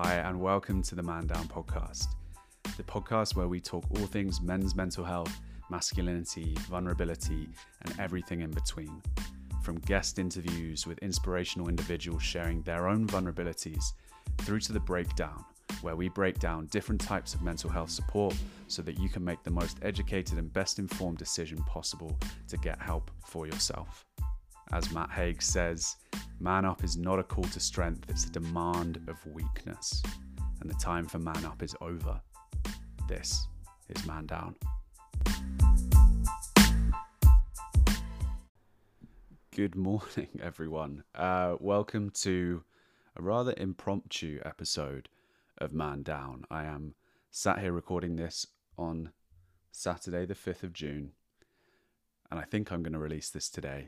Hi, and welcome to the Man Down podcast, the podcast where we talk all things men's mental health, masculinity, vulnerability, and everything in between. From guest interviews with inspirational individuals sharing their own vulnerabilities, through to the breakdown, where we break down different types of mental health support so that you can make the most educated and best informed decision possible to get help for yourself. As Matt Haig says, man up is not a call to strength, it's a demand of weakness. And the time for man up is over. This is Man Down. Good morning, everyone. Welcome to a rather impromptu episode of Man Down. I am sat here recording this on Saturday, the 5th of June, and I think I'm going to release this today.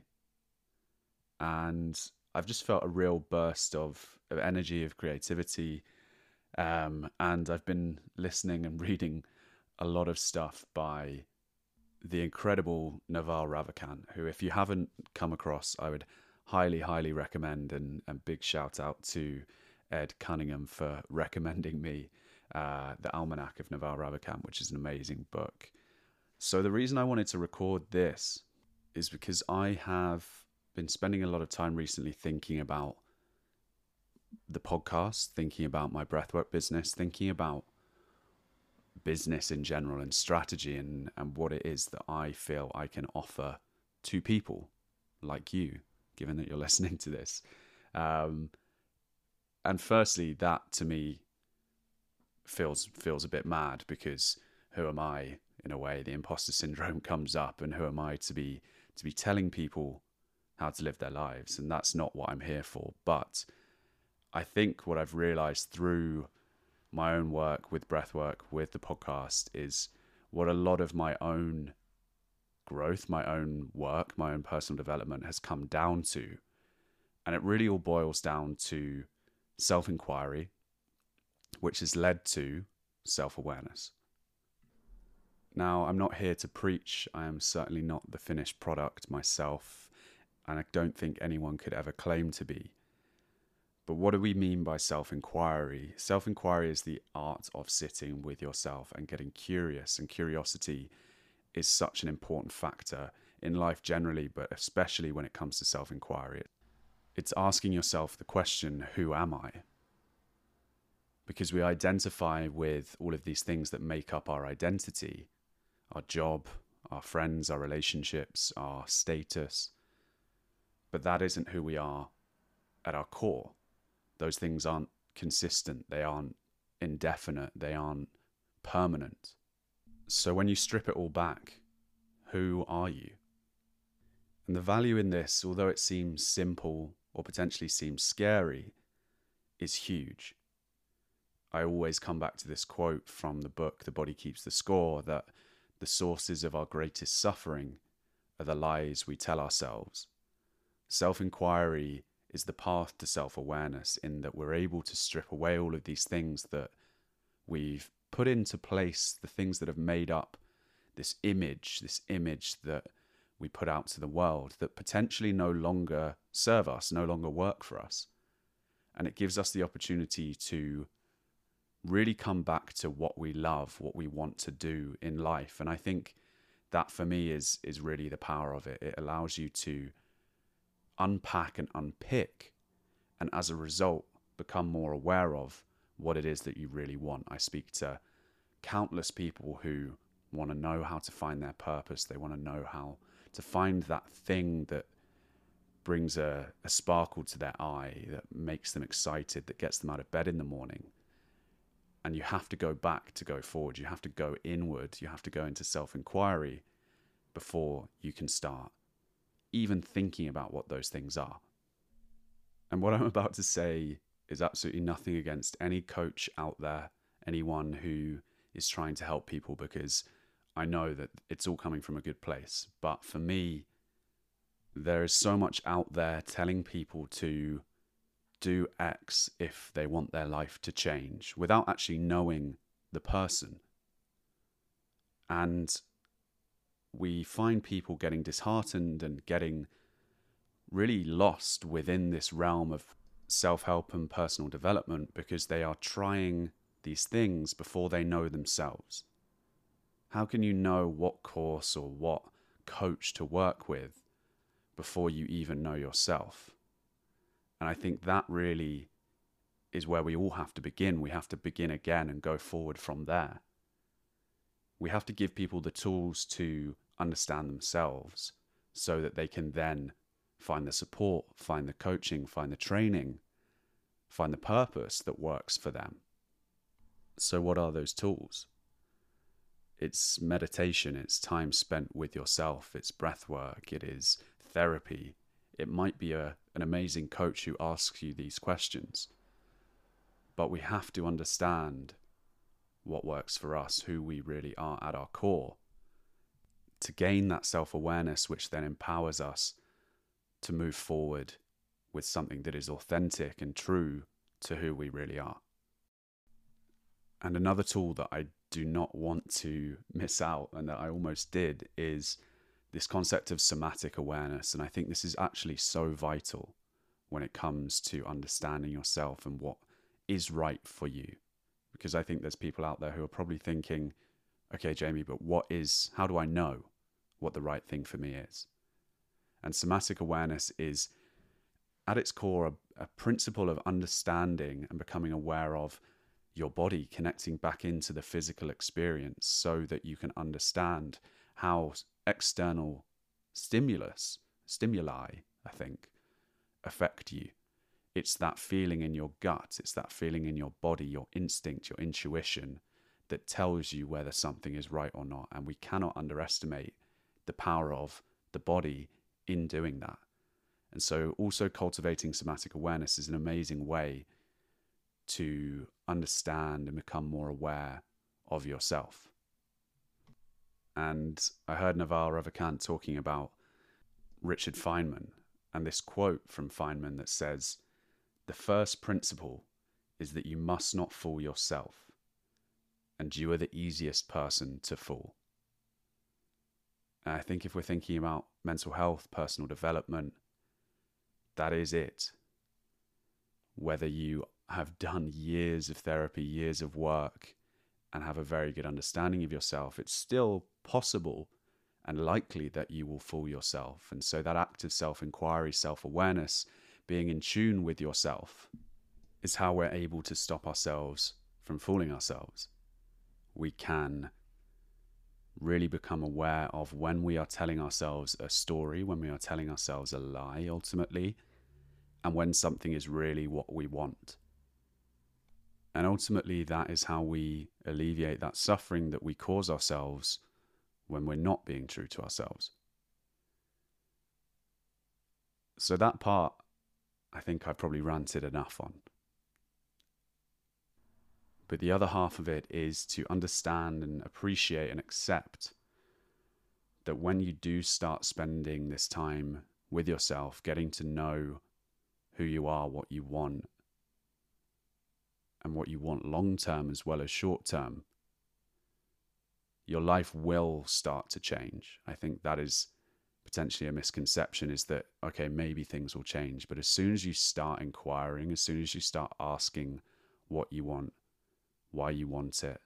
And I've just felt a real burst of energy, of creativity, and I've been listening and reading a lot of stuff by the incredible Naval Ravikant, who, if you haven't come across, I would highly recommend, and big shout out to Ed Cunningham for recommending me the Almanac of Naval Ravikant, which is an amazing book. So the reason I wanted to record this is because I have been spending a lot of time recently thinking about the podcast, thinking about my breathwork business, thinking about business in general and strategy and what it is that I feel I can offer to people like you, given that you're listening to this. And firstly, that to me feels a bit mad, because who am I, in a way? The imposter syndrome comes up, and who am I to be telling people how to live their lives? And that's not what I'm here for. But I think what I've realized through my own work with breathwork, with the podcast, is what a lot of my own growth, my own work, my own personal development has come down to. And it really all boils down to self-inquiry, which has led to self-awareness. Now, I'm not here to preach. I am certainly not the finished product myself, and I don't think anyone could ever claim to be. But what do we mean by self-inquiry? Self-inquiry is the art of sitting with yourself and getting curious, and curiosity is such an important factor in life generally, but especially when it comes to self-inquiry. It's asking yourself the question, who am I? Because we identify with all of these things that make up our identity, our job, our friends, our relationships, our status. But that isn't who we are at our core. Those things aren't consistent. They aren't indefinite. They aren't permanent. So when you strip it all back, who are you? And the value in this, although it seems simple or potentially seems scary, is huge. I always come back to this quote from the book, The Body Keeps the Score, that the sources of our greatest suffering are the lies we tell ourselves. Self-inquiry is the path to self-awareness, in that we're able to strip away all of these things that we've put into place, the things that have made up this image that we put out to the world, that potentially no longer serve us, no longer work for us. And it gives us the opportunity to really come back to what we love, what we want to do in life. And I think that for me is really the power of it. It allows you to unpack and unpick, and as a result become more aware of what it is that you really want. I speak to countless people who want to know how to find their purpose. They want to know how to find that thing that brings a sparkle to their eye, that makes them excited, that gets them out of bed in the morning. And you have to go back to go forward. You have to go inward. You have to go into self-inquiry before you can start even thinking about what those things are. And what I'm about to say is absolutely nothing against any coach out there, anyone who is trying to help people, because I know that it's all coming from a good place. But for me, there is so much out there telling people to do X if they want their life to change, without actually knowing the person. And we find people getting disheartened and getting really lost within this realm of self-help and personal development because they are trying these things before they know themselves. How can you know what course or what coach to work with before you even know yourself? And I think that really is where we all have to begin. We have to begin again and go forward from there. We have to give people the tools to understand themselves so that they can then find the support, find the coaching, find the training, find the purpose that works for them. So what are those tools? It's meditation, it's time spent with yourself, it's breath work, it is therapy. It might be an amazing coach who asks you these questions. But we have to understand what works for us, who we really are at our core, to gain that self-awareness, which then empowers us to move forward with something that is authentic and true to who we really are. And another tool that I do not want to miss out, and that I almost did, is this concept of somatic awareness. And I think this is actually so vital when it comes to understanding yourself and what is right for you. Because I think there's people out there who are probably thinking, okay, Jamie, but how do I know what the right thing for me is? And somatic awareness is, at its core, a principle of understanding and becoming aware of your body, connecting back into the physical experience so that you can understand how external stimuli, I think, affect you. It's that feeling in your gut, it's that feeling in your body, your instinct, your intuition that tells you whether something is right or not. And we cannot underestimate the power of the body in doing that. And so also cultivating somatic awareness is an amazing way to understand and become more aware of yourself. And I heard Naval Ravikant talking about Richard Feynman and this quote from Feynman that says, "The first principle is that you must not fool yourself, and you are the easiest person to fool." And I think if we're thinking about mental health, personal development, that is it. Whether you have done years of therapy, years of work, and have a very good understanding of yourself, it's still possible and likely that you will fool yourself. And so that active self-inquiry, self-awareness, being in tune with yourself, is how we're able to stop ourselves from fooling ourselves. We can really become aware of when we are telling ourselves a story, when we are telling ourselves a lie ultimately, and when something is really what we want. And ultimately, that is how we alleviate that suffering that we cause ourselves when we're not being true to ourselves. So that part, I think I probably ranted enough on. But the other half of it is to understand and appreciate and accept that when you do start spending this time with yourself, getting to know who you are, what you want, and what you want long-term as well as short-term, your life will start to change. I think that is potentially a misconception, is that, okay, maybe things will change. But as soon as you start inquiring, as soon as you start asking what you want, why you want it,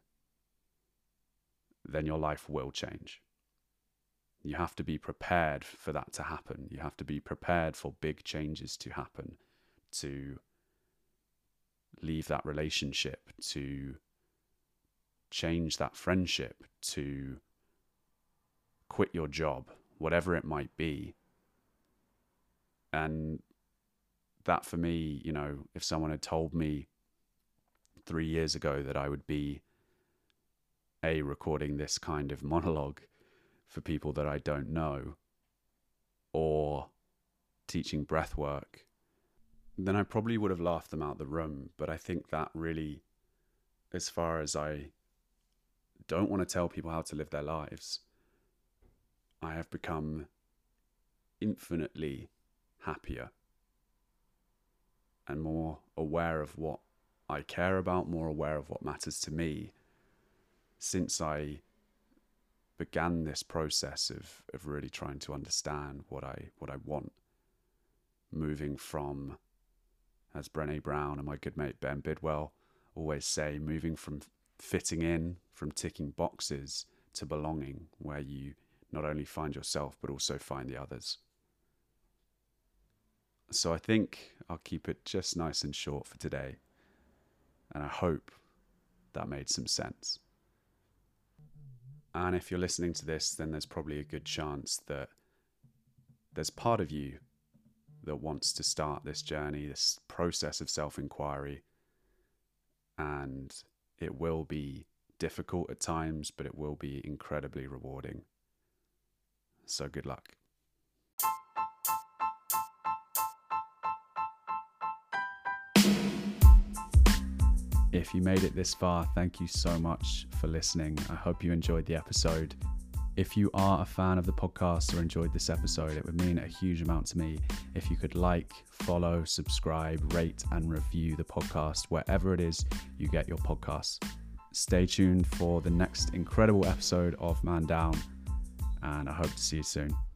then your life will change. You have to be prepared for that to happen. You have to be prepared for big changes to happen, to leave that relationship, to change that friendship, to quit your job, whatever it might be. And that for me, if someone had told me 3 years ago that I would be recording this kind of monologue for people that I don't know, or teaching breath work, then I probably would have laughed them out the room. But I think that really, as far as I don't want to tell people how to live their lives, I have become infinitely happier and more aware of what I care about, more aware of what matters to me, since I began this process of really trying to understand what I want, moving from as Brené Brown and my good mate Ben Bidwell always say, moving from fitting in, from ticking boxes, to belonging, where you not only find yourself but also find the others. So I think I'll keep it just nice and short for today, and I hope that made some sense. And if you're listening to this, then there's probably a good chance that there's part of you that wants to start this journey, this process of self-inquiry, and it will be difficult at times, but it will be incredibly rewarding. So good luck. If you made it this far, thank you so much for listening. I hope you enjoyed the episode. If you are a fan of the podcast or enjoyed this episode, it would mean a huge amount to me if you could like, follow, subscribe, rate, and review the podcast wherever it is you get your podcasts. Stay tuned for the next incredible episode of Man Down, and I hope to see you soon.